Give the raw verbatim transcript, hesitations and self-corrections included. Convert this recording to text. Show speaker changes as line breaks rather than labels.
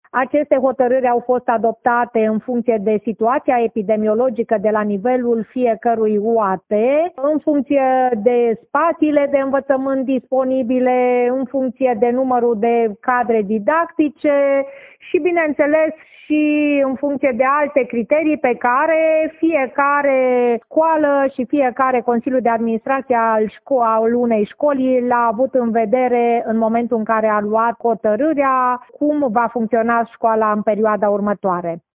Aceste hotărâri au fost adoptate în funcție de situația epidemiologică de la nivelul fiecărui U A T, în funcție de spațiile de învățământ disponibile, în funcție de numărul de cadre didactice și, bineînțeles, și în funcție de alte criterii pe care fiecare școală și fiecare Consiliu de Administrație al, șco- al unei școli l-a avut în vedere în momentul în care a luat hotărârea cum va funcționa școala în perioada următoare.